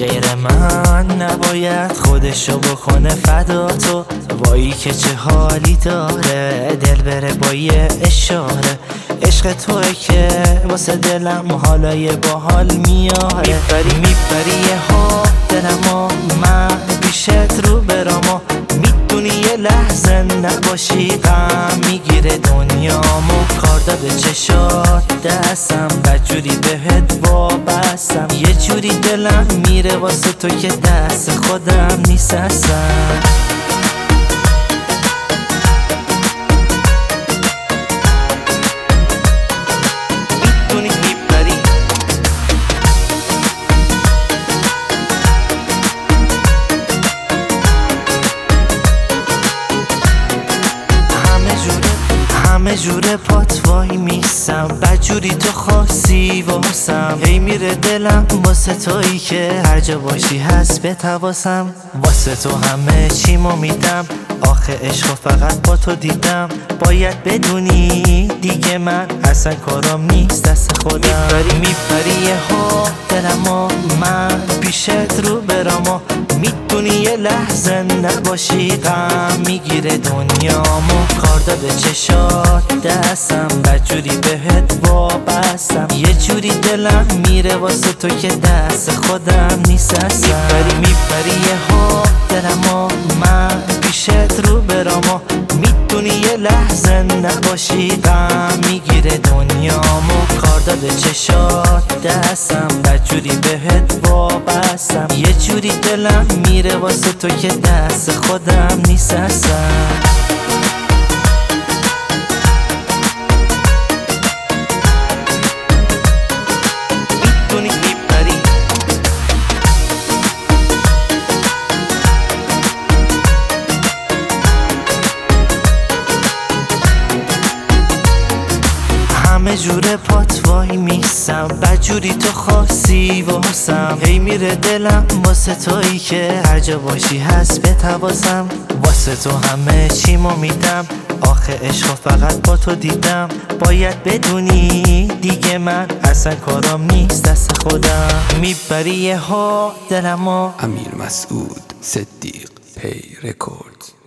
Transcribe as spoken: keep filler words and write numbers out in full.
غیر من نباید خودشو بکنه فدا تو. وایی که چه حالی داره دل بره با یه اشاره. عشق توه که واسه دلم حالای باحال میاره. میبری میبری یه ها دلمو من بیشت رو برامو. میدونی یه لحظه نباشی غم میگیره دنیامو. کار داده چشات دستم بدجوری بهت وابستم. یه جوری دلم میره واسه تو که دست خودم نیست اصلا. همه جوره پات وای میسم بدجوری تو خاصی واسم. هی میره دلم واسه تویی که هر جا باشی هست بتواسم. واسه تو همه چیمو میدم آخه عشقو فقط با تو دیدم. باید بدونی دیگه من اصلا کارام نیست دست خودم. میبری میبری یه ها دلمو من پیشت رو برامو. میدونی یه لحظه نباشی غم میگیره دنیامو. کار داده چشات دستم بدجوری بهت وابستم. یه جوری دلم میره واسه تو که دست خودم نیست اصلا. میبری میبری یه ها دلمو من پیشت رو برامو. میدونی یه لحظه نباشی غم میگیره دنیامو. کار داده چشات دستم بدجوری بهت وابستم. یه جوری دلم میره واسه تو که دست خودم نیست اصلا. همه جوره پات وای میسم بدجوری تو خاصی واسم. هی میره دلم واسه تویی که هر جا باشی هست بتواسم. واسه تو همه چیمو میدم آخه عشقو فقط با تو دیدم. باید بدونی دیگه من اصلا کارام نیست دست خودم. میبری یه ها دلمو. امیر مسعود صدیق پی رکورد.